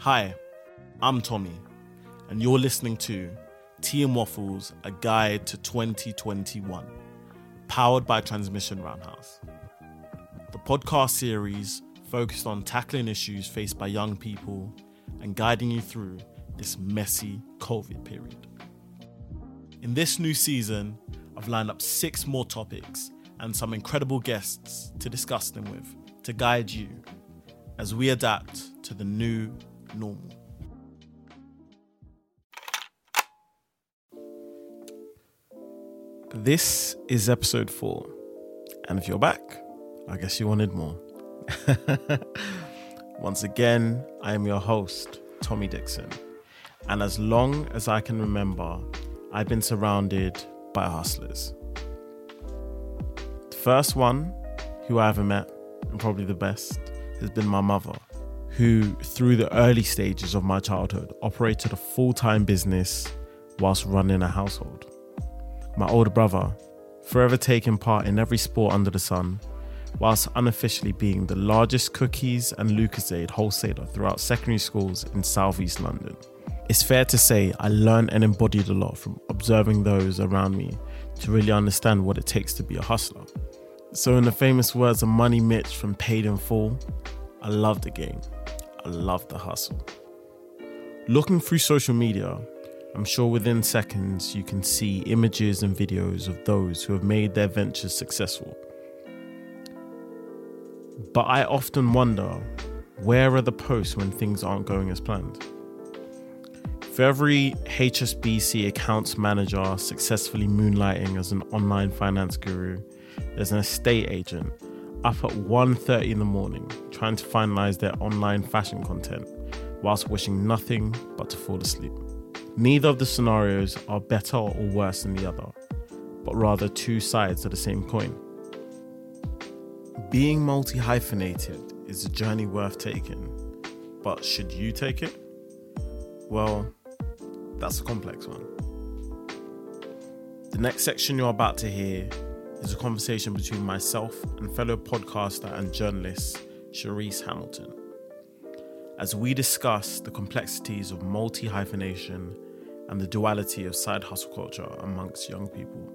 Hi, I'm Tommy, and you're listening to Tea and Waffles, a guide to 2021, powered by Transmission Roundhouse. The podcast series focused on tackling issues faced by young people and guiding you through this messy COVID period. In this new season, I've lined up 6 more topics and some incredible guests to discuss them with, to guide you as we adapt to the new normal. This is episode 4, and if you're back, I guess you wanted more. Once again, I am your host, Tommy Dixon, and as long as I can remember, I've been surrounded by hustlers. The first one who I ever met, and probably the best, has been my mother, who through the early stages of my childhood operated a full-time business whilst running a household. My older brother, forever taking part in every sport under the sun, whilst unofficially being the largest cookies and Lucozade wholesaler throughout secondary schools in southeast London. It's fair to say I learned and embodied a lot from observing those around me to really understand what it takes to be a hustler. So in the famous words of Money Mitch from Paid in Full, I love the game. I love the hustle. Looking through social media, I'm sure within seconds you can see images and videos of those who have made their ventures successful. But I often wonder, where are the posts when things aren't going as planned? For every HSBC accounts manager successfully moonlighting as an online finance guru, there's an estate agent up at 1:30 in the morning trying to finalize their online fashion content whilst wishing nothing but to fall asleep. Neither of the scenarios are better or worse than the other, but rather two sides of the same coin. Being multi-hyphenated is a journey worth taking, but should you take it? Well, that's a complex one. The next section you're about to hear is a conversation between myself and fellow podcaster and journalist Charisse Hamilton, as we discuss the complexities of multi-hyphenation and the duality of side hustle culture amongst young people.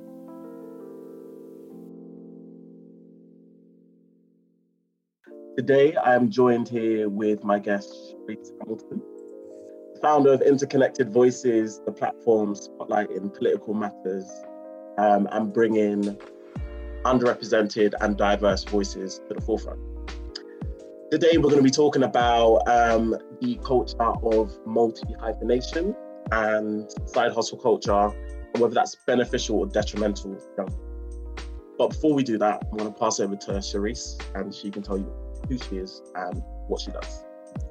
Today, I am joined here with my guest, Charisse Hamilton, founder of Interconnected Voices, the platform spotlighting political matters and bringing underrepresented and diverse voices to the forefront. Today, we're going to be talking about the culture of multi-hyphenation and side hustle culture, and whether that's beneficial or detrimental to young people. But before we do that, I'm going to pass over to Charisse, and she can tell you who she is and what she does.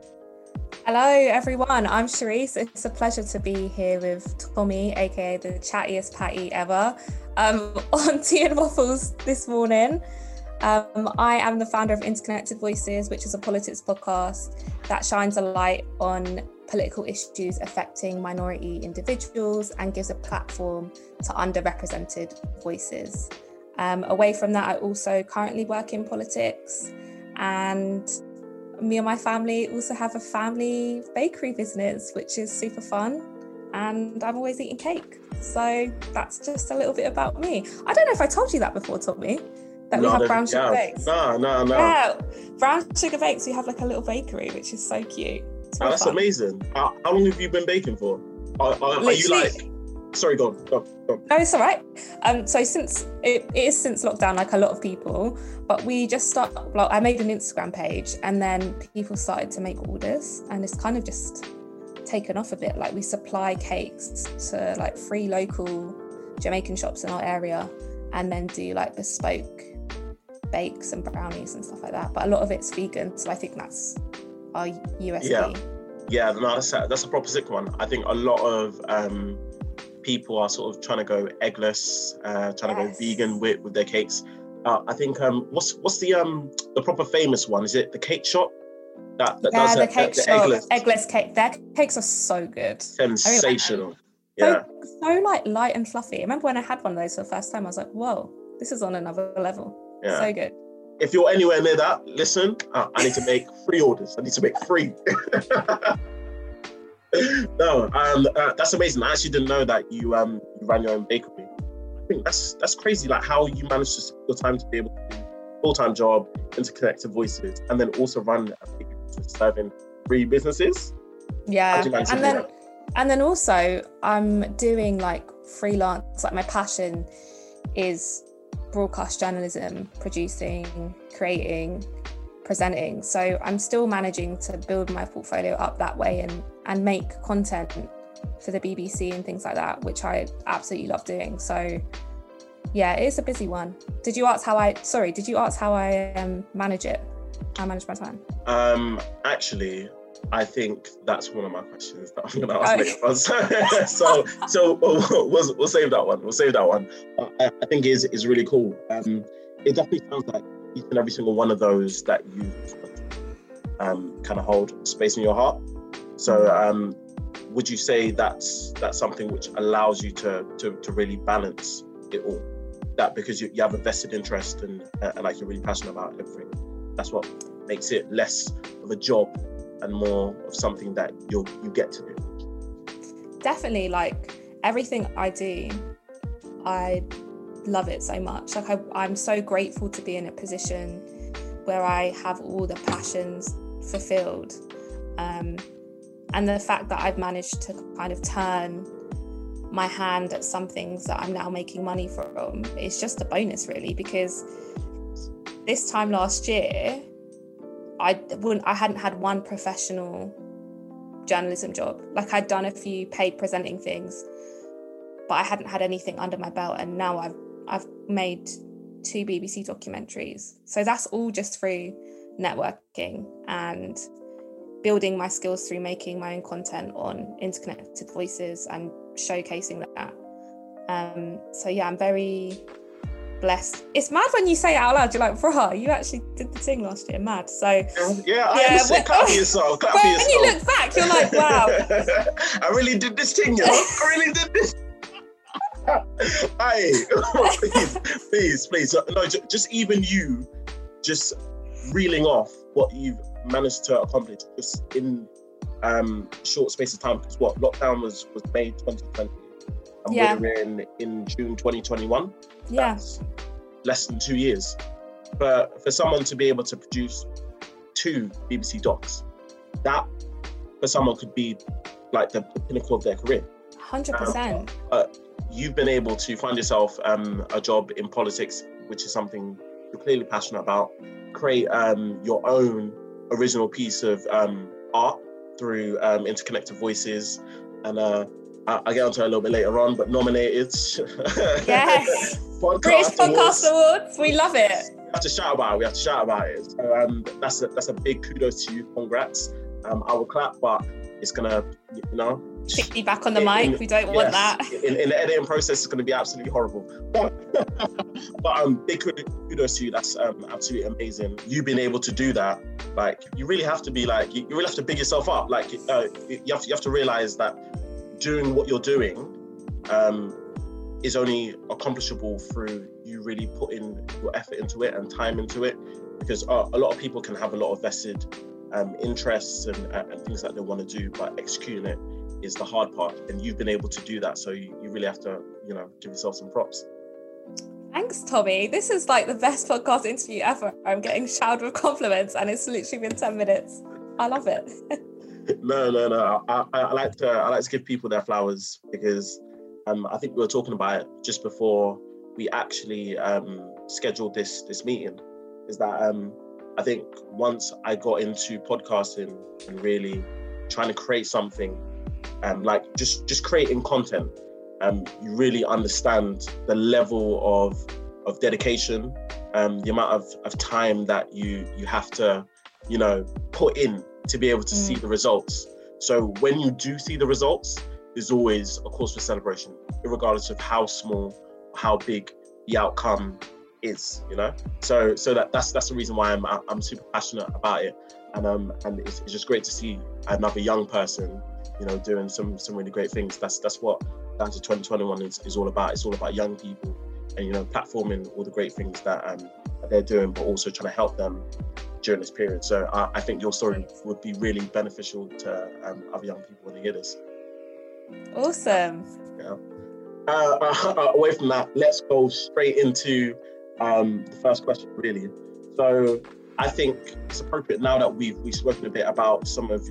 Hello, everyone. I'm Charisse. It's a pleasure to be here with Tommy, aka the chattiest patty ever, on Tea and Waffles this morning. I am the founder of Interconnected Voices, which is a politics podcast that shines a light on political issues affecting minority individuals and gives a platform to underrepresented voices. Away from that, I also currently work in politics, and me and my family also have a family bakery business, which is super fun, and I'm always eating cake. So that's just a little bit about me. I don't know if I told you that before, Tommy. That we have brown sugar bakes. No. Yeah, brown sugar bakes. We have like a little bakery, which is so cute. That's fun. Amazing. How long have you been baking for? Are you like... Sorry, go on. No, it's all right. So since it is since lockdown, like a lot of people, but we just I made an Instagram page, and then people started to make orders, and it's kind of just taken off a bit. Like, we supply cakes to like 3 local Jamaican shops in our area, and then do like bespoke bakes and brownies and stuff like that. But a lot of it's vegan, so I think that's our USP. Yeah, no, that's a proper sick one. I think a lot of people are sort of trying to go eggless, trying to go vegan with their cakes. I think what's the proper famous one? Is it the cake shop that does the cake shop, eggless cake? Their cakes are so good, sensational. So like light and fluffy. I remember when I had one of those for the first time, I was like, whoa, this is on another level. Yeah. So good. If you're anywhere near that, listen, I need to make 3 orders. I need to make 3. No, that's amazing. I actually didn't know that you ran your own bakery. I think that's crazy. Like how you managed to spend your time to be able to do a full-time job, Interconnected Voices, and then also run a bakery serving 3 businesses. Yeah, and then also I'm doing like freelance. Like my passion is broadcast journalism, producing, creating, presenting. So I'm still managing to build my portfolio up that way and make content for the BBC and things like that, which I absolutely love doing. So yeah, it is a busy one. Did you ask how I manage it? I manage my time. Actually, I think that's one of my questions that I'm going to ask later. So we'll save that one. We'll save that one. I think is really cool. It definitely sounds like each and every single one of those that you kind of hold space in your heart. So would you say that's something which allows you to really balance it all? That because you have a vested interest and like you're really passionate about everything. That's what makes it less of a job and more of something that you get to do. Definitely, like everything I do, I love it so much. Like I'm so grateful to be in a position where I have all the passions fulfilled, and the fact that I've managed to kind of turn my hand at some things that I'm now making money from is just a bonus, really, because this time last year I hadn't had one professional journalism job. Like I'd done a few paid presenting things, but I hadn't had anything under my belt, and now I've made 2 BBC documentaries. So that's all just through networking and building my skills through making my own content on Interconnected Voices and showcasing that. So yeah, I'm very blessed. It's mad when you say it out loud. You're like, bro, you actually did the thing last year. Mad. So yeah, clap for yourself. When you look back, you're like, wow, I really did this thing, I really did this. Hey, please. No, just even you, just reeling off what you've managed to accomplish just in short space of time. Because lockdown was May 2020, and we're in June 2021. Yeah, that's less than 2 years. But for someone to be able to produce 2 BBC docs, that for someone could be like the pinnacle of their career. 100%. You've been able to find yourself a job in politics, which is something you're clearly passionate about. Create your own original piece of art through Interconnected Voices, and I'll get onto it a little bit later on, but nominated. Yes. British Podcast Awards. We love it. We have to shout about it. So that's a big kudos to you. Congrats. I will clap, but it's gonna, kick me back on the mic. We don't want that. In the editing process, it's going to be absolutely horrible. But big kudos to you. That's absolutely amazing. You being able to do that, like you really have to be like, you really have to big yourself up. Like you have to realize that doing what you're doing is only accomplishable through you really putting your effort into it and time into it. Because a lot of people can have a lot of vested interests and things that they want to do, but executing it is the hard part, and you've been able to do that, so you really have to give yourself some props. Thanks, Tommy. This is like the best podcast interview ever. I'm getting showered with compliments, and it's literally been 10 minutes. I love it. No. I like to give people their flowers, because I think we were talking about it just before we actually scheduled this meeting, is that I think once I got into podcasting and really trying to create something, like just creating content, you really understand the level of dedication, the amount of time that you have to put in to be able to see the results. So when you do see the results, there's always a cause for celebration, regardless of how small or how big the outcome is, so that's the reason why I'm super passionate about it, and it's just great to see another young person doing some really great things. That's what Down to 2021 is all about. It's all about young people and platforming all the great things that they're doing, but also trying to help them during this period. So I think your story would be really beneficial to other young people when they hear this. Awesome. Yeah. Away from that, let's go straight into the first question, really. So I think it's appropriate now that we've spoken a bit about some of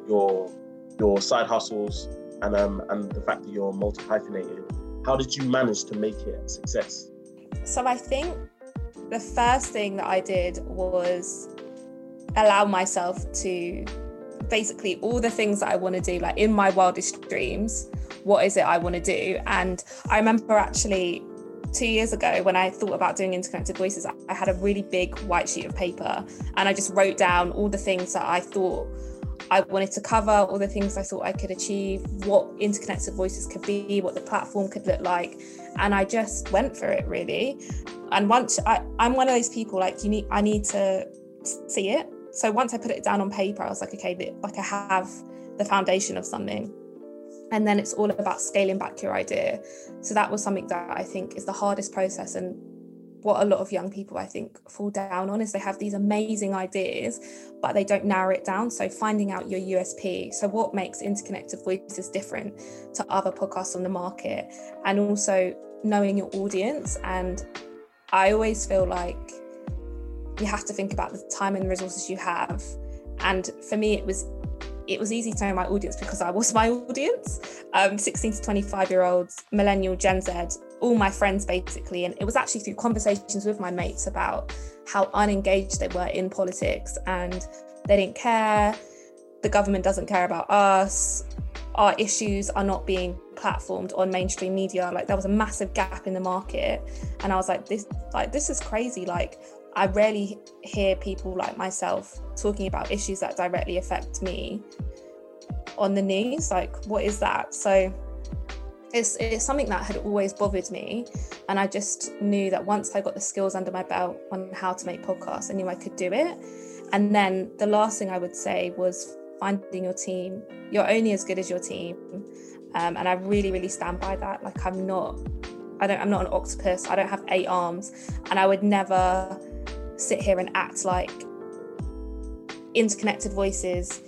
your side hustles and the fact that you're multi-hyphenated. How did you manage to make it a success? So I think the first thing that I did was allow myself to basically all the things that I want to do, like in my wildest dreams, what is it I want to do? And I remember actually 2 years ago when I thought about doing Interconnected Voices, I had a really big white sheet of paper and I just wrote down all the things that I thought I wanted to cover, all the things I thought I could achieve, what Interconnected Voices could be, what the platform could look like. And I just went for it, really. And once I'm one of those people, like I need to see it. So once I put it down on paper, I was like, okay, like I have the foundation of something. And then it's all about scaling back your idea. So that was something that I think is the hardest process, and what a lot of young people I think fall down on is they have these amazing ideas, but they don't narrow it down. So finding out your USP, so what makes Interconnected Voices different to other podcasts on the market, and also knowing your audience. And I always feel like you have to think about the time and resources you have. And for me, it was easy to know my audience because I was my audience, 16 to 25-year-olds, millennial, Gen Z, all my friends basically. And it was actually through conversations with my mates about how unengaged they were in politics and they didn't care. The government doesn't care about us. Our issues are not being platformed on mainstream media. Like there was a massive gap in the market. And I was like, this is crazy. Like I rarely hear people like myself talking about issues that directly affect me on the news. Like, what is that? So it's something that had always bothered me. And I just knew that once I got the skills under my belt on how to make podcasts, I knew I could do it. And then the last thing I would say was finding your team. You're only as good as your team. And I really, really stand by that. Like I'm not an octopus. I don't have 8 arms. And I would never sit here and act like Interconnected Voices,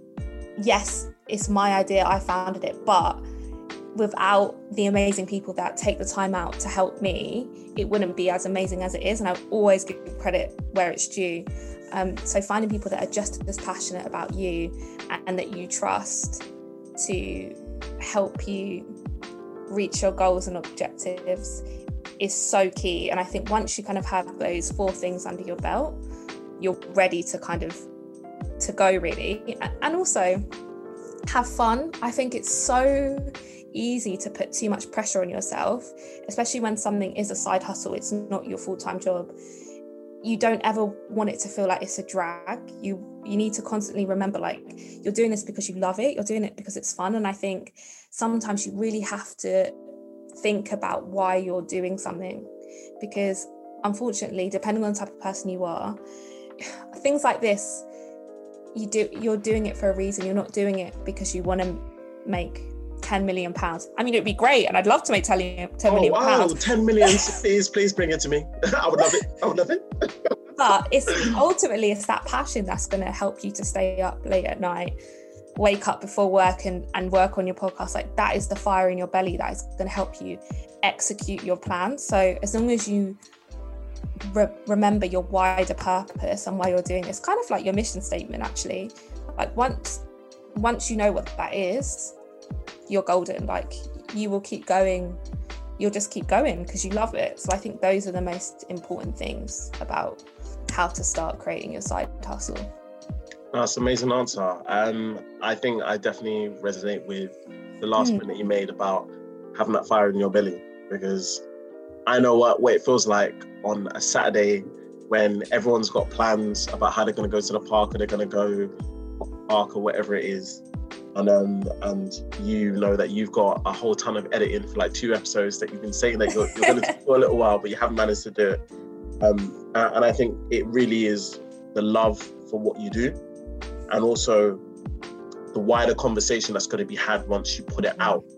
yes, it's my idea, I founded it, but without the amazing people that take the time out to help me, it wouldn't be as amazing as it is. And I always give credit where it's due. So finding people that are just as passionate about you and that you trust to help you reach your goals and objectives is so key. And I think once you kind of have those 4 things under your belt, you're ready to to go really. And also have fun. I think it's so easy to put too much pressure on yourself, especially when something is a side hustle, it's not your full-time job. You don't ever want it to feel like it's a drag. You need to constantly remember, like, you're doing this because you love it, you're doing it because it's fun. And I think sometimes you really have to think about why you're doing something, because unfortunately, depending on the type of person you are, things like this, you're doing it for a reason. You're not doing it because you want to make £10 million. I mean, it'd be great, and I'd love to make £10 million. Wow, 10 million, please bring it to me. I would love it. But it's that passion that's going to help you to stay up late at night, wake up before work and work on your podcast. Like, that is the fire in your belly that is going to help you execute your plan. So as long as you remember your wider purpose and why you're doing this, kind of like your mission statement, actually, like once you know what that is, you're golden. Like, you will keep going. You'll just keep going because you love it. So I think those are the most important things about how to start creating your side hustle. That's an amazing answer. I think I definitely resonate with the last point that you made about having that fire in your belly, because I know what it feels like on a Saturday when everyone's got plans about how they're going to go to the park, or they're going to go park or whatever it is. And you know that you've got a whole ton of editing for like 2 episodes that you've been saying that you're going to do for a little while, but you haven't managed to do it. And I think it really is the love for what you do, and also the wider conversation that's going to be had once you put it out,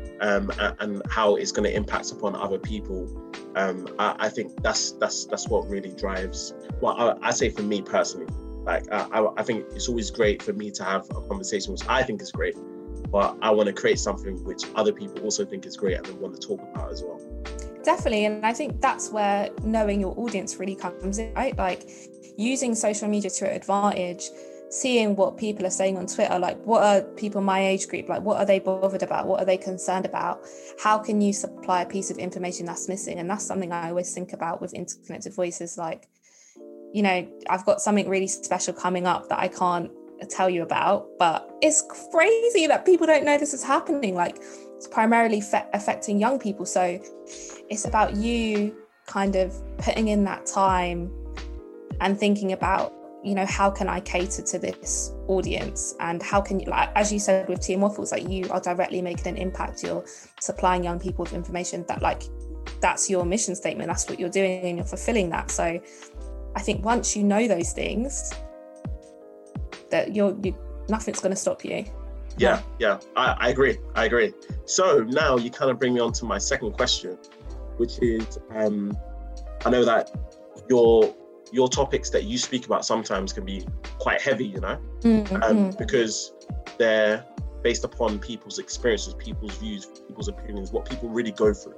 and how it's going to impact upon other people. I think that's what really drives. Well, I say for me personally, Like, I think it's always great for me to have a conversation, which I think is great, but I want to create something which other people also think is great and they want to talk about as well. Definitely. And I think that's where knowing your audience really comes in, right? Like using social media to your advantage, seeing what people are saying on Twitter, like what are people my age group, like what are they bothered about? What are they concerned about? How can you supply a piece of information that's missing? And that's something I always think about with Interconnected Voices. Like, you know, I've got something really special coming up that I can't tell you about, but it's crazy that people don't know this is happening. Like it's primarily affecting young people. So it's about you kind of putting in that time and thinking about, you know, how can I cater to this audience, and how can you, like, as you said with Tea and Waffles, like you are directly making an impact. You're supplying young people with information that, like, that's your mission statement. That's what you're doing, and you're fulfilling that. So I think once you know those things, that nothing's going to stop you. Yeah, I agree. So now you kind of bring me on to my second question, which is, I know that your topics that you speak about sometimes can be quite heavy, you know, because they're based upon people's experiences, people's views, people's opinions, what people really go through.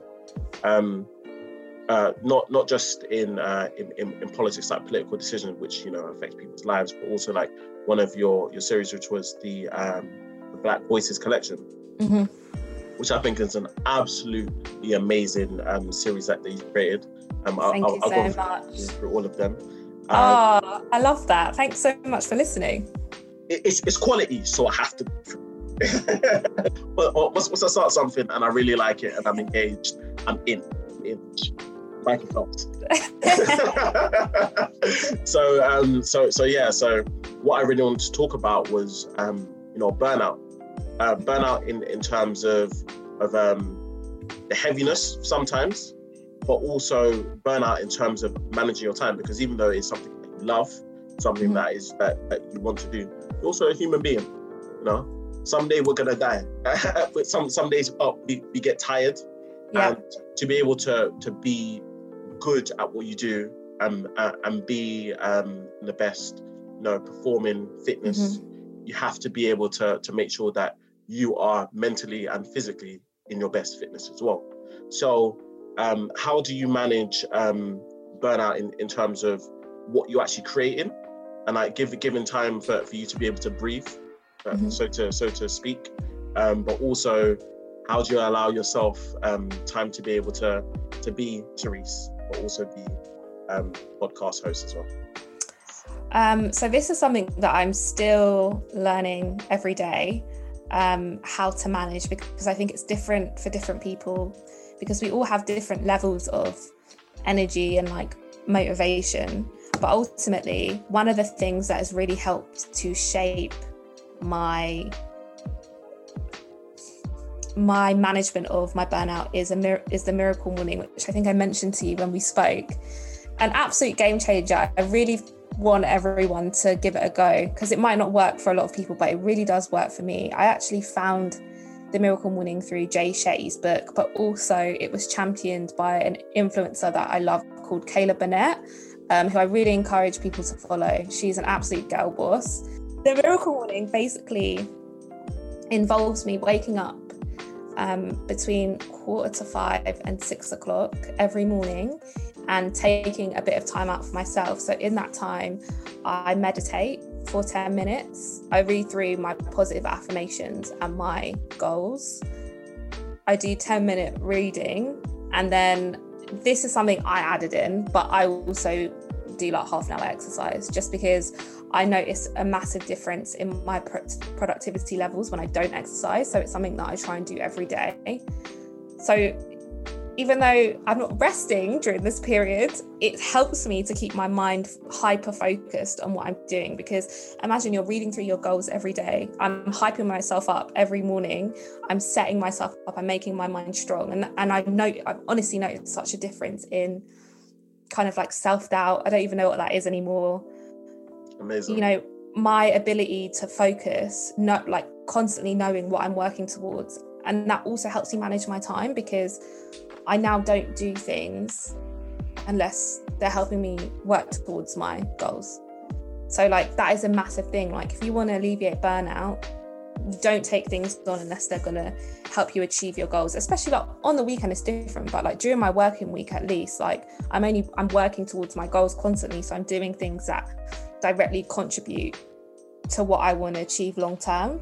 Not just in politics, like political decisions, which, you know, affect people's lives, but also like one of your series, which was the Black Voices collection, which I think is an absolutely amazing series that they created. Thank you so much. Through all of them. I love that. Thanks so much for listening. It's quality, so I have to. But once I start something and I really like it and I'm engaged, I'm in. Microphones. So what I really wanted to talk about was burnout. Burnout in terms of the heaviness sometimes, but also burnout in terms of managing your time, because even though it's something that you love, something that you want to do, you're also a human being. You know, someday we're gonna die. But some days we get tired, and to be able to be good at what you do and be the best, you know, performing fitness, you have to be able to make sure that you are mentally and physically in your best fitness as well. So how do you manage burnout in terms of what you're actually creating, and like given time for you to be able to breathe, so to speak, but also how do you allow yourself time to be able to be Therese, but also be podcast host as well? So this is something that I'm still learning every day, how to manage, because I think it's different for different people, because we all have different levels of energy and like motivation. But ultimately, one of the things that has really helped to shape my management of my burnout is the Miracle Morning, which I think I mentioned to you when we spoke. An absolute game changer. I really want everyone to give it a go, because it might not work for a lot of people, but it really does work for me. I actually found the Miracle Morning through Jay Shetty's book, but also it was championed by an influencer that I love called Kayla Burnett, who I really encourage people to follow. She's an absolute girl boss. The Miracle Morning basically involves me waking up between 4:45 and 6 o'clock every morning and taking a bit of time out for myself. So in that time, I meditate for 10 minutes. I read through my positive affirmations and my goals. I do 10-minute reading, and then this is something I added in, but I also do like half an hour exercise, just because I notice a massive difference in my productivity levels when I don't exercise. So it's something that I try and do every day. So even though I'm not resting during this period, it helps me to keep my mind hyper focused on what I'm doing, because imagine you're reading through your goals every day. I'm hyping myself up every morning. I'm setting myself up. I'm making my mind strong. And I've honestly noticed such a difference in kind of like self-doubt. I don't even know what that is anymore. Amazing. You know, my ability to focus, not like constantly knowing what I'm working towards. And that also helps me manage my time, because I now don't do things unless they're helping me work towards my goals. So like that is a massive thing. Like if you want to alleviate burnout, you don't take things on unless they're going to help you achieve your goals, especially like on the weekend it's different, but like during my working week at least, like I'm working towards my goals constantly, so I'm doing things that directly contribute to what I want to achieve long term.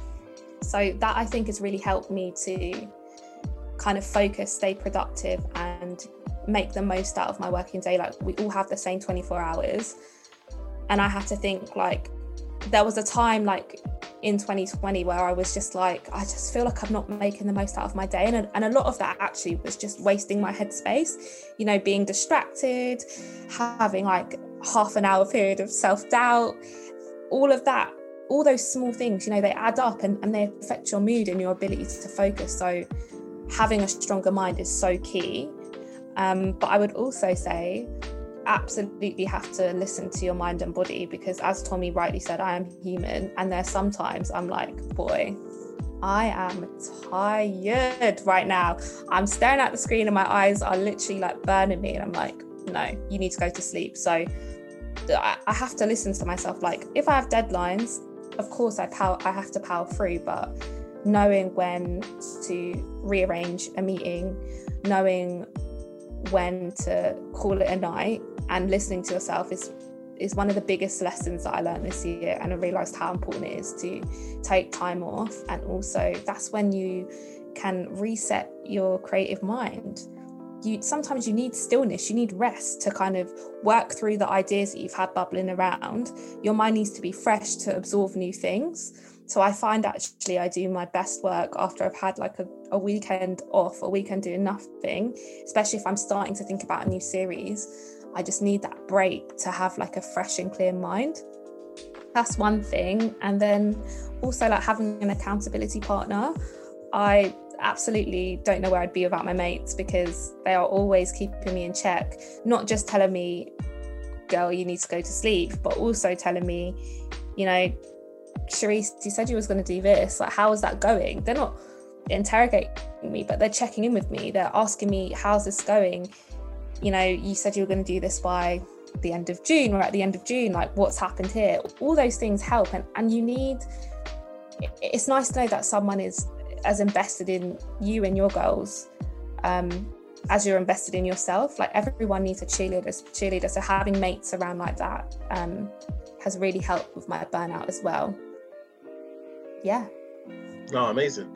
So that I think has really helped me to kind of focus, stay productive, and make the most out of my working day. Like we all have the same 24 hours, and I have to think, like there was a time like in 2020 where I was just like, I just feel like I'm not making the most out of my day, and a lot of that actually was just wasting my headspace, you know, being distracted, having like half an hour period of self-doubt, all of that, all those small things, you know, they add up and they affect your mood and your ability to focus. So having a stronger mind is so key. But I would also say absolutely have to listen to your mind and body, because as Tommy rightly said, I am human, and there's sometimes I'm like, boy, I am tired right now. I'm staring at the screen and my eyes are literally like burning me, and I'm like, no, you need to go to sleep. So I have to listen to myself. Like if I have deadlines, of course I have to power through, but knowing when to rearrange a meeting, knowing when to call it a night, and listening to yourself is one of the biggest lessons that I learned this year. And I realized how important it is to take time off, and also that's when you can reset your creative mind. Sometimes you need stillness, you need rest to kind of work through the ideas that you've had bubbling around. Your mind needs to be fresh to absorb new things. So I find actually I do my best work after I've had like a weekend off, a weekend doing nothing, especially if I'm starting to think about a new series. I just need that break to have like a fresh and clear mind. That's one thing. And then also like having an accountability partner. I absolutely don't know where I'd be without my mates, because they are always keeping me in check, not just telling me, girl, you need to go to sleep, but also telling me, you know, Charisse, you said you was going to do this, like how is that going? They're not interrogating me, but they're checking in with me. They're asking me, how's this going? You know, you said you were going to do this by the end of June, or at the end of June, like what's happened here? All those things help, and you need, it's nice to know that someone is as invested in you and your goals as you're invested in yourself. Like everyone needs a cheerleader, so having mates around like that has really helped with my burnout as well. Yeah. No, amazing.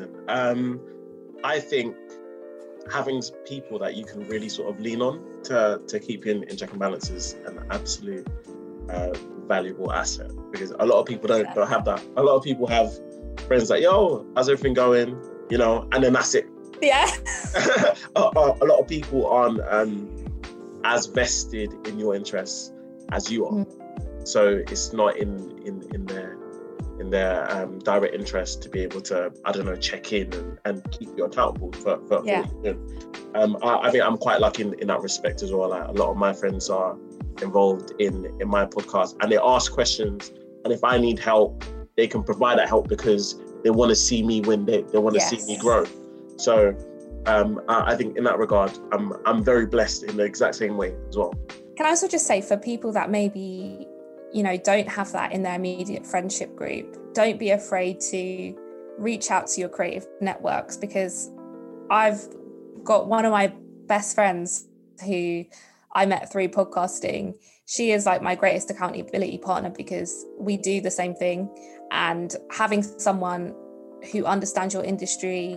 I think having people that you can really sort of lean on to keep in check and balance is an absolute valuable asset, because a lot of people don't have that. A lot of people have friends like, yo, how's everything going? You know, and then that's it. Yeah. A lot of people aren't as vested in your interests as you are. So it's not in their direct interest to be able to, I don't know, check in and keep you accountable for what you're doing. I think I'm quite lucky in that respect as well. Like, a lot of my friends are involved in my podcast, and they ask questions, and if I need help, they can provide that help because they want to see me win. They want to see me grow. So I think in that regard, I'm very blessed in the exact same way as well. Can I also just say, for people that maybe, you know, don't have that in their immediate friendship group, don't be afraid to reach out to your creative networks, because I've got one of my best friends who I met through podcasting. She is like my greatest accountability partner, because we do the same thing, and having someone who understands your industry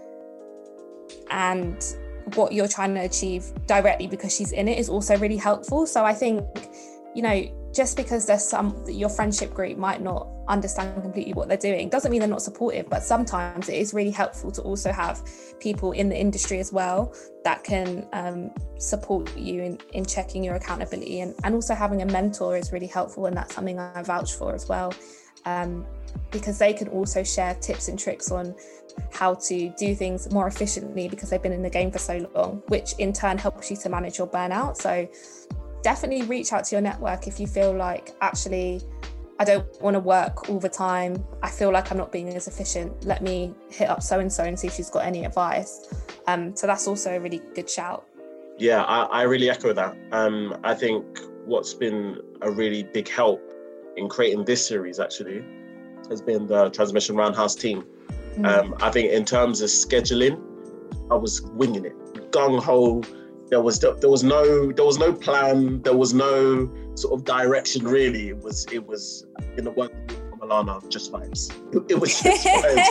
and what you're trying to achieve directly because she's in it is also really helpful. So I think, you know, just because there's your friendship group might not understand completely what they're doing doesn't mean they're not supportive, but sometimes it is really helpful to also have people in the industry as well that can support you in checking your accountability, and also having a mentor is really helpful, and that's something I vouch for as well, because they can also share tips and tricks on how to do things more efficiently because they've been in the game for so long, which in turn helps you to manage your burnout. So definitely reach out to your network if you feel like, actually, I don't want to work all the time, I feel like I'm not being as efficient, let me hit up so-and-so and see if she's got any advice. So that's also a really good shout. Yeah, I really echo that. I think what's been a really big help in creating this series actually has been the Transmission Roundhouse team. I think in terms of scheduling, I was winging it, gung ho. There was no plan. There was no sort of direction really. It was in the work from Alana, just vibes. It was just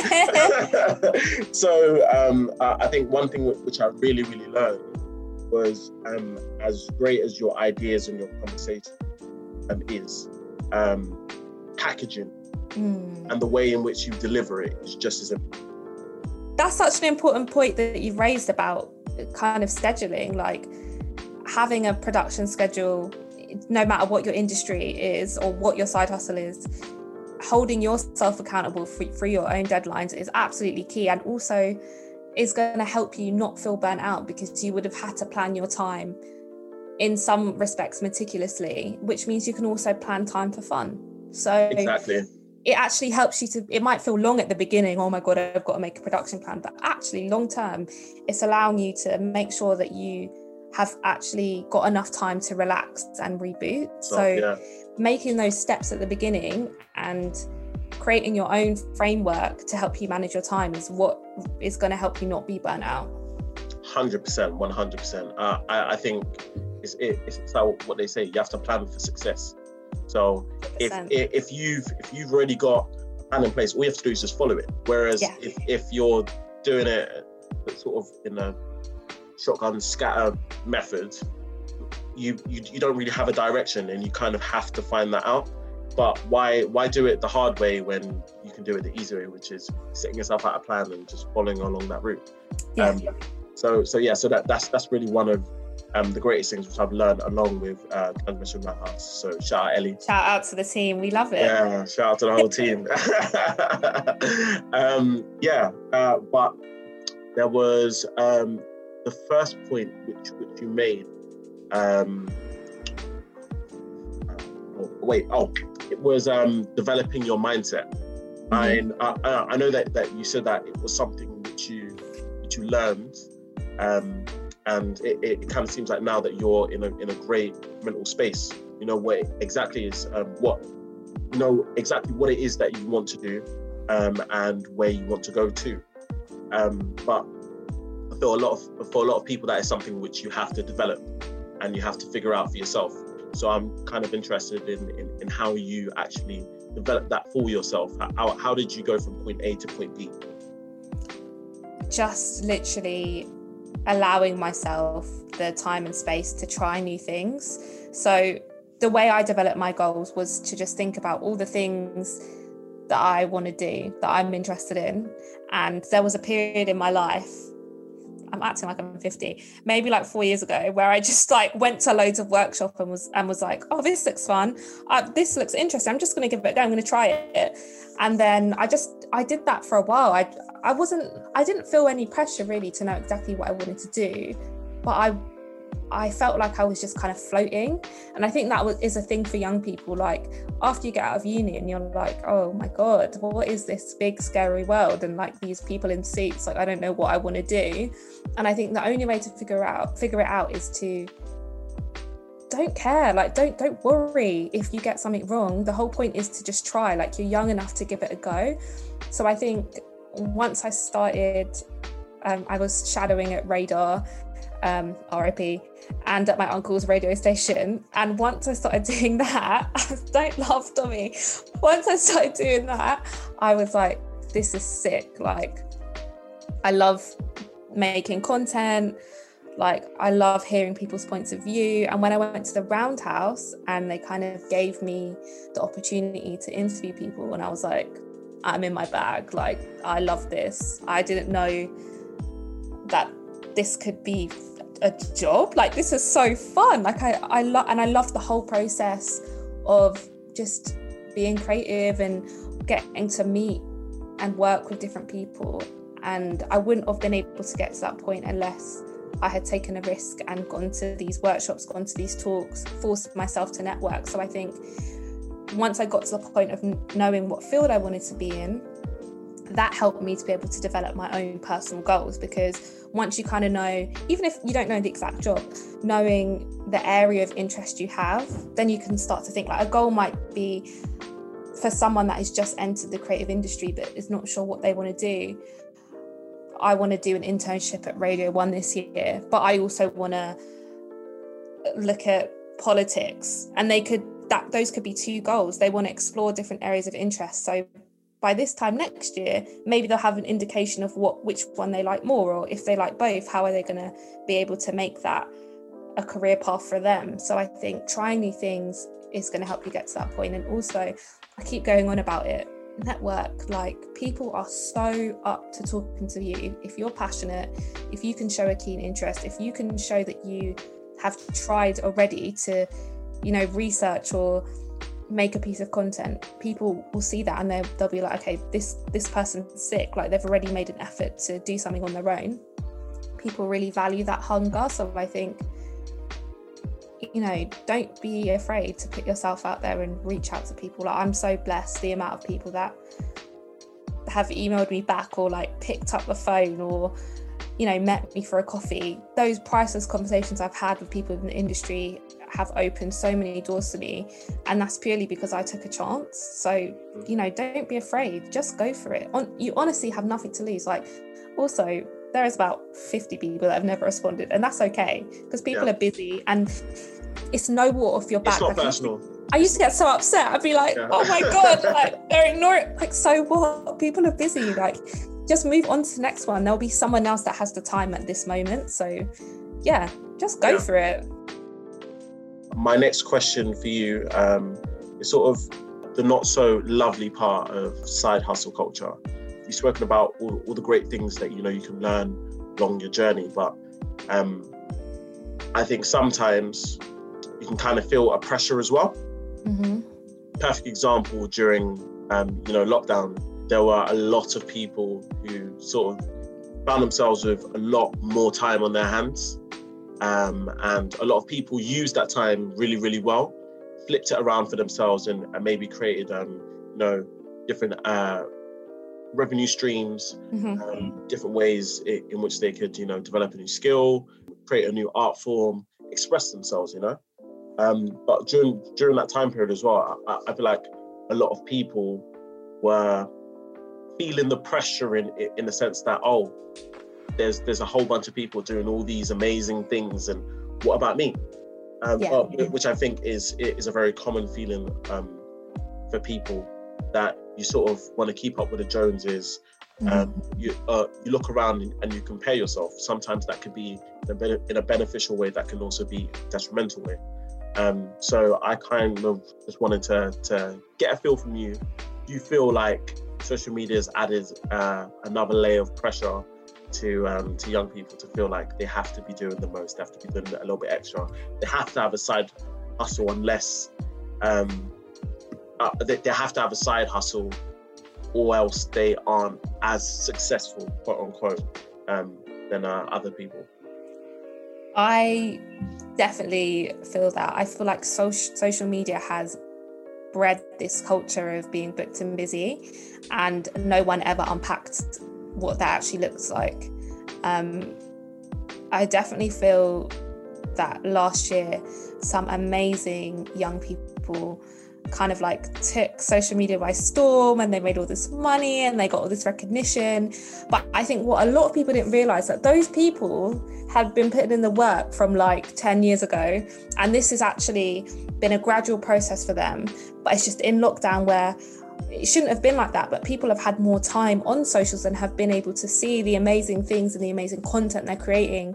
vibes. So I think one thing which I really learned was as great as your ideas and your conversation is, packaging and the way in which you deliver it is just as important. That's such an important point that you've raised about kind of scheduling, like having a production schedule, no matter what your industry is or what your side hustle is. Holding yourself accountable for your own deadlines is absolutely key, and also is going to help you not feel burnt out, because you would have had to plan your time in some respects meticulously, which means you can also plan time for fun. So exactly, it actually helps you to, it might feel long at the beginning, oh my God, I've got to make a production plan, but actually long term, it's allowing you to make sure that you have actually got enough time to relax and reboot. So making those steps at the beginning and creating your own framework to help you manage your time is what is going to help you not be burnt out. 100%, 100%. I think it's like what they say, you have to plan for success. So if you've already got a plan in place, all you have to do is just follow it. Whereas if you're doing it sort of in a shotgun scatter method, you don't really have a direction, and you kind of have to find that out. But why do it the hard way when you can do it the easy way, which is setting yourself out a plan and just following along that route? So that's really one of the greatest things which I've learned along with Transmission Roundhouse. So shout out Ellie. Shout out to the team, we love it. Yeah, shout out to the whole team. But there was the first point which you made. It was developing your mindset. And I know that you said that it was something which you learned, and it kind of seems like now that you're in a great mental space, you know what exactly is exactly what it is that you want to do, and where you want to go to. But for a lot of people, that is something which you have to develop and you have to figure out for yourself. So I'm kind of interested in how you actually develop that for yourself. How did you go from point A to point B? Just literally allowing myself the time and space to try new things. So the way I developed my goals was to just think about all the things that I want to do, that I'm interested in. And there was a period in my life, I'm acting like I'm 50, maybe like 4 years ago, where I just like went to loads of workshops and was like, oh, this looks fun. This looks interesting. I'm just going to give it a go. I'm going to try it. And then I did that for a while. I didn't feel any pressure really to know exactly what I wanted to do, but I felt like I was just kind of floating. And I think that is a thing for young people. Like after you get out of uni and you're like, oh my God, what is this big scary world? And like these people in suits, like I don't know what I want to do. And I think the only way to figure it out is to don't care. Like don't worry if you get something wrong. The whole point is to just try. Like you're young enough to give it a go. So I think once I started, I was shadowing at Radar, RIP, and at my uncle's radio station. And once I started doing that, don't laugh, Tommy. Once I started doing that, I was like, this is sick. Like, I love making content. Like, I love hearing people's points of view. And when I went to the Roundhouse and they kind of gave me the opportunity to interview people, and I was like, I'm in my bag. Like, I love this. I didn't know that this could be a job. Like, this is so fun. Like I love the whole process of just being creative and getting to meet and work with different people. And I wouldn't have been able to get to that point unless I had taken a risk and gone to these workshops, gone to these talks, forced myself to network. So I think once I got to the point of knowing what field I wanted to be in, that helped me to be able to develop my own personal goals, because once you kind of know, even if you don't know the exact job, knowing the area of interest you have, then you can start to think like a goal might be for someone that has just entered the creative industry but is not sure what they want to do. I want to do an internship at Radio 1 this year, but I also want to look at politics, and those could be two goals. They want to explore different areas of interest. So by this time next year, maybe they'll have an indication of which one they like more, or if they like both, how are they going to be able to make that a career path for them? So I think trying new things is going to help you get to that point. And also, I keep going on about it, network. Like, people are so up to talking to you. If you're passionate, if you can show a keen interest, if you can show that you have tried already to, research or make a piece of content, people will see that and they'll be like, okay, this person's sick, like they've already made an effort to do something on their own. People really value that hunger. So I think, don't be afraid to put yourself out there and reach out to people. Like, I'm so blessed, the amount of people that have emailed me back or like picked up the phone or met me for a coffee. Those priceless conversations I've had with people in the industry have opened so many doors to me, and that's purely because I took a chance. So don't be afraid, just go for it. You honestly have nothing to lose. Like, also, there is about 50 people that have never responded, and that's okay, because people are busy and it's no water off your back. It's not personal. I used to get so upset. I'd be like, oh my God, like, they're ignoring, like, so what? People are busy. Like, just move on to the next one. There'll be someone else that has the time at this moment. So yeah, just go for it. My next question for you is sort of the not so lovely part of side hustle culture. You've spoken about all the great things that you can learn along your journey, but I think sometimes you can kind of feel a pressure as well. Mm-hmm. Perfect example, during lockdown, there were a lot of people who sort of found themselves with a lot more time on their hands. And a lot of people used that time really, really well, flipped it around for themselves and maybe created, different revenue streams, Mm-hmm. different ways in which they could, develop a new skill, create a new art form, express themselves, But during that time period as well, I feel like a lot of people were feeling the pressure in the sense that, there's a whole bunch of people doing all these amazing things, and what about me? Which I think is a very common feeling for people, that you sort of want to keep up with the Joneses. You look around and you compare yourself. Sometimes that could be in a beneficial way, that can also be a detrimental way. So I kind of just wanted to get a feel from you. Do you feel like social media has added another layer of pressure to young people to feel like they have to be doing the most, they have to be doing a little bit extra, they have to have a side hustle, unless they have to have a side hustle, or else they aren't as successful, quote unquote, than other people? I definitely feel that. I feel like social media has bred this culture of being booked and busy, and no one ever unpacked what that actually looks like. I definitely feel that last year some amazing young people kind of like took social media by storm, and they made all this money and they got all this recognition. But I think what a lot of people didn't realize, that those people had been putting in the work from like 10 years ago, and this has actually been a gradual process for them. But it's just in lockdown where it shouldn't have been like that, but people have had more time on socials and have been able to see the amazing things and the amazing content they're creating.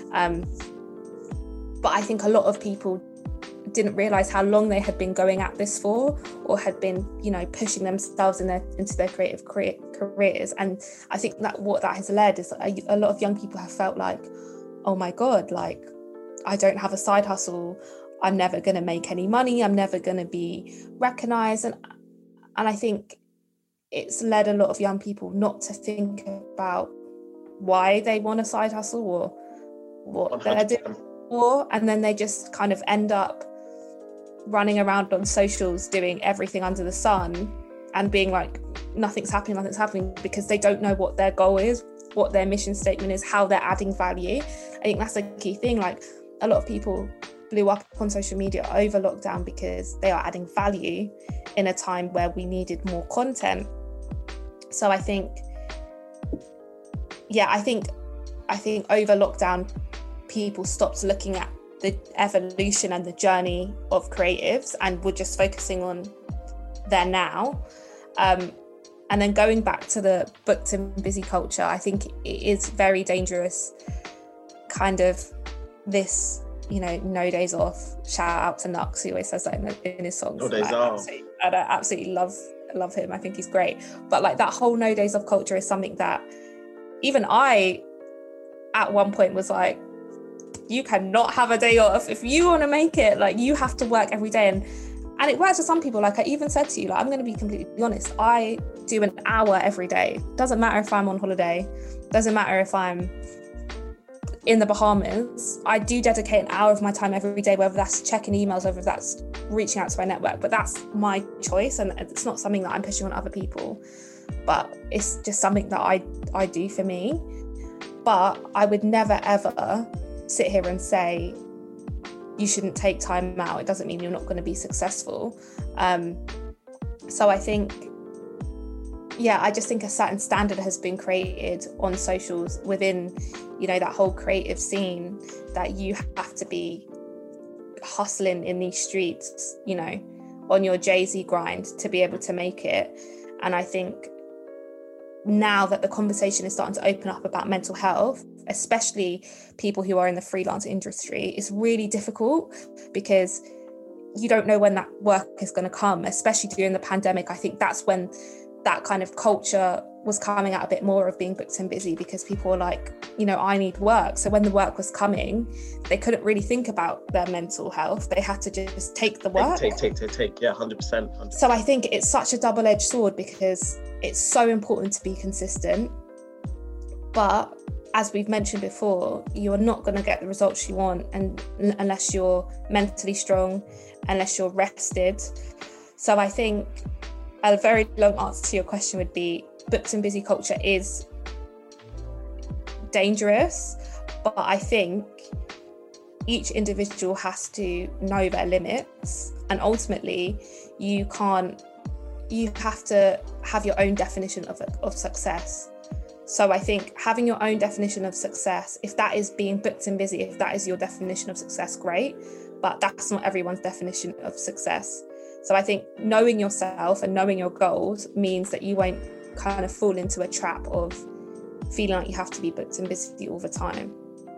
But I think a lot of people didn't realize how long they had been going at this for, or had been, pushing themselves into their creative careers. And I think that what that has led is a lot of young people have felt like, oh my God, like, I don't have a side hustle, I'm never going to make any money, I'm never going to be recognized. And I think it's led a lot of young people not to think about why they want a side hustle or what 100%. They're doing for, and then they just kind of end up running around on socials doing everything under the sun and being like, nothing's happening, because they don't know what their goal is, what their mission statement is, how they're adding value. I think that's the key thing. Like, a lot of people blew up on social media over lockdown because they are adding value in a time where we needed more content. So I think over lockdown, people stopped looking at the evolution and the journey of creatives and were just focusing on their now. And then going back to the booked and busy culture, I think it is very dangerous, kind of this, no days off. Shout out to Nux, he always says that in his songs. No days off. I absolutely love him. I think he's great. But like, that whole no days off culture is something that even I, at one point, was like, you cannot have a day off. If you want to make it, like, you have to work every day. And it works for some people. Like, I even said to you, like, I'm going to be completely honest, I do an hour every day. Doesn't matter if I'm on holiday, doesn't matter if I'm in the Bahamas. I do dedicate an hour of my time every day, whether that's checking emails, whether that's reaching out to my network. But that's my choice, and it's not something that I'm pushing on other people, but it's just something that I do for me. But I would never ever sit here and say you shouldn't take time out. It doesn't mean you're not going to be successful. So I think, I just think a certain standard has been created on socials within, that whole creative scene, that you have to be hustling in these streets, on your Jay-Z grind to be able to make it. And I think now that the conversation is starting to open up about mental health, especially people who are in the freelance industry, it's really difficult because you don't know when that work is going to come, especially during the pandemic. I think that's when that kind of culture was coming out a bit more, of being booked and busy, because people were like, I need work. So when the work was coming, they couldn't really think about their mental health. They had to just take the work. Take. Yeah, 100%. So I think it's such a double-edged sword, because it's so important to be consistent. But as we've mentioned before, you're not going to get the results you want unless you're mentally strong, unless you're rested. So I think a very long answer to your question would be, booked and busy culture is dangerous, but I think each individual has to know their limits, and ultimately you have to have your own definition of success. So I think having your own definition of success, if that is being booked and busy, if that is your definition of success, great, but that's not everyone's definition of success. So I think knowing yourself and knowing your goals means that you won't kind of fall into a trap of feeling like you have to be booked and busy all the time.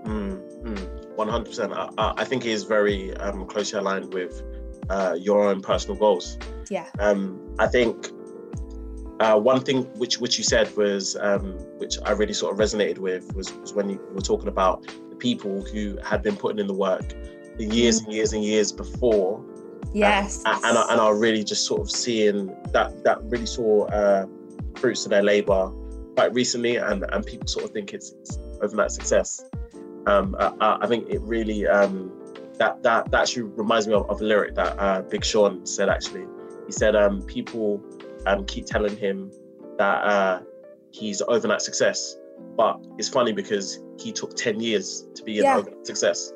100%. I think it is very closely aligned with your own personal goals. Yeah. I think one thing which you said was, which I really sort of resonated with, was when you were talking about the people who had been putting in the work the years and years and years before. Yes. And are really just sort of seeing that really saw fruits of their labour quite recently, and people sort of think it's overnight success. I think it really that actually reminds me of a lyric that Big Sean said. Actually, he said people keep telling him that he's overnight success, but it's funny because he took 10 years to be an overnight success.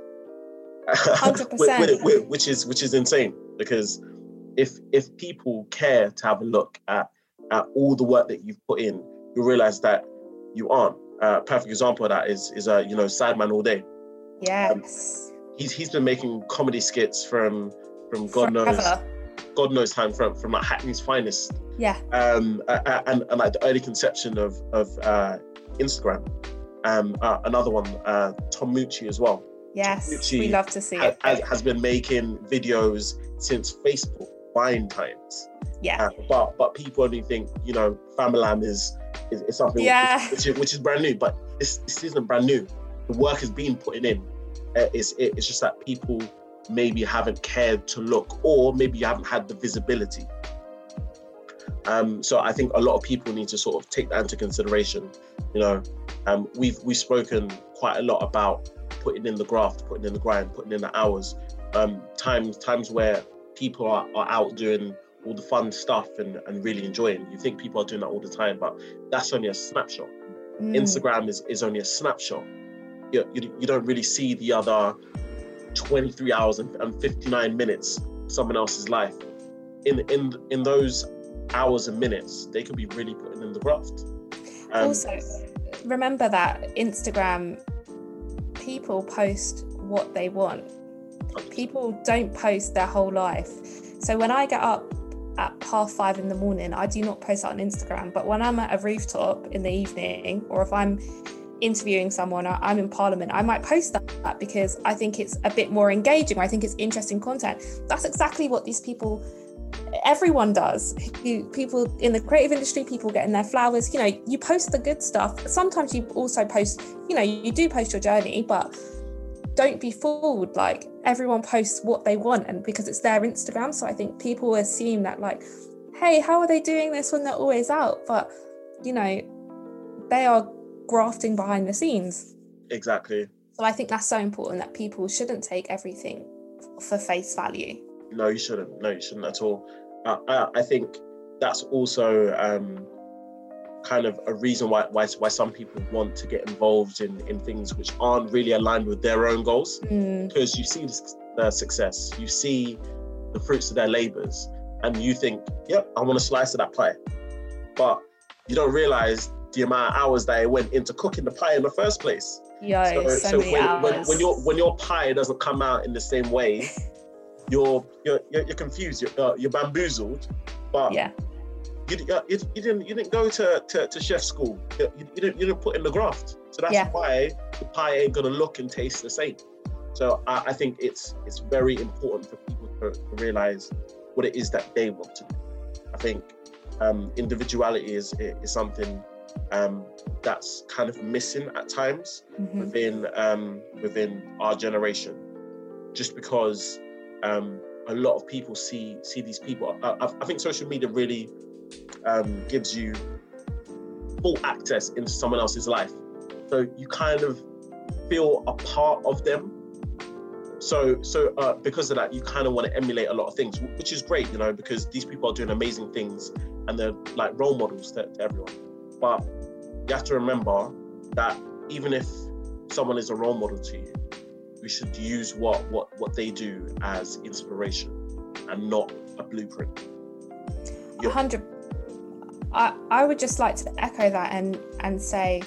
100%. which is insane, because if people care to have a look at all the work that you've put in, you'll realize that you aren't. Perfect example of that is Sideman All Day. Yes. He's been making comedy skits from God knows time, from like Hackney's finest. Yeah. And like the early conception of Instagram. Another one, Tom Mucci as well. Yes, Mucci we love to see it. Has been making videos since Facebook Vine times. Yeah. But people only think, Famalam is something which is brand new, but this isn't brand new. The work has been putting in. It's just that people maybe haven't cared to look, or maybe you haven't had the visibility. So I think a lot of people need to sort of take that into consideration. We've spoken quite a lot about putting in the graft, putting in the grind, putting in the hours. Times where people are out doing all the fun stuff and really enjoying. You think people are doing that all the time, but that's only a snapshot. Instagram is only a snapshot. You don't really see the other 23 hours and 59 minutes of someone else's life. In those hours and minutes, they could be really putting in the graft. Also, remember that Instagram, people post what they want. People don't post their whole life. So when I get up at 5:30 in the morning, I do not post that on Instagram. But when I'm at a rooftop in the evening, or if I'm interviewing someone, or I'm in Parliament, I might post that because I think it's a bit more engaging, or I think it's interesting content. That's exactly what these people, everyone does. People in the creative industry, people getting their flowers, you post the good stuff. Sometimes you also post, you do post your journey, but don't be fooled. Like, everyone posts what they want, and because it's their Instagram. So I think people assume that, like, hey, how are they doing this when they're always out? But they are grafting behind the scenes. Exactly. So I think that's so important, that people shouldn't take everything for face value. No, you shouldn't at all. I think that's also kind of a reason why some people want to get involved in things which aren't really aligned with their own goals, because you see the success, you see the fruits of their labors, and you think, yep, I want a slice of that pie. But you don't realize the amount of hours that it went into cooking the pie in the first place. So many hours. When your pie doesn't come out in the same way, you're confused, you're bamboozled. But yeah, you didn't go to chef school. You didn't put in the graft. So that's why the pie ain't gonna look and taste the same. So I think it's very important for people to realize what it is that they want to do. I think individuality is something that's kind of missing at times within our generation, just because a lot of people see these people. I think social media really gives you full access into someone else's life, so you kind of feel a part of them. So because of that, you kind of want to emulate a lot of things, which is great, because these people are doing amazing things and they're like role models to everyone. But you have to remember that even if someone is a role model to you, we should use what they do as inspiration and not a blueprint. 100. I would just like to echo that and say,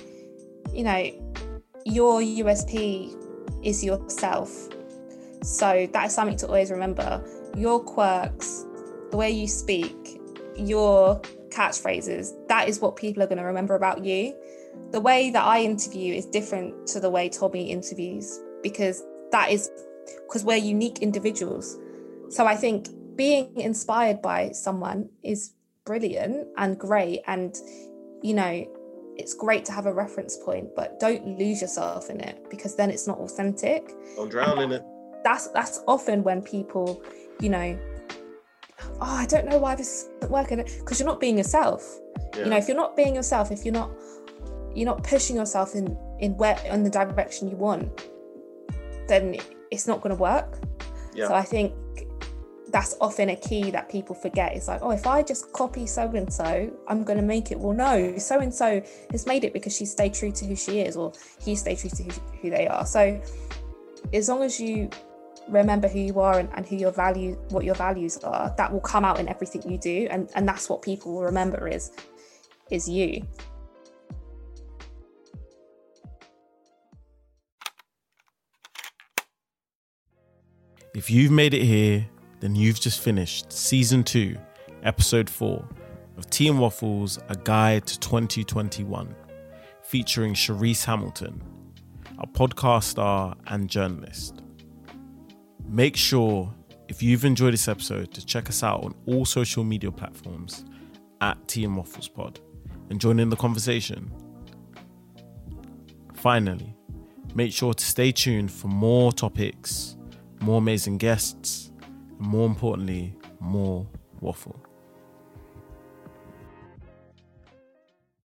your USP is yourself. So that is something to always remember. Your quirks, the way you speak, your catchphrases, that is what people are going to remember about you. The way that I interview is different to the way Tommy interviews, because we're unique individuals. So I think being inspired by someone is brilliant and great, and it's great to have a reference point, but don't lose yourself in it, because then it's not authentic. Don't drown in it. That's often when people, I don't know why this isn't working, because you're not being yourself. Yeah. If you're not being yourself, if you're not pushing yourself in the direction you want, then it's not going to work. Yeah. So I think that's often a key that people forget. It's like, if I just copy so-and-so, I'm going to make it. Well, no, so-and-so has made it because she stayed true to who she is, or he stayed true to who they are. So as long as you remember who you are and what your values are, that will come out in everything you do. And that's what people will remember is you. If you've made it here, then you've just finished Season 2, Episode 4 of Tea and Waffles, A Guide to 2021, featuring Sharice Hamilton, a podcast star and journalist. Make sure, if you've enjoyed this episode, to check us out on all social media platforms at Tea and Waffles Pod and join in the conversation. Finally, make sure to stay tuned for more topics, more amazing guests, and more importantly, more waffle.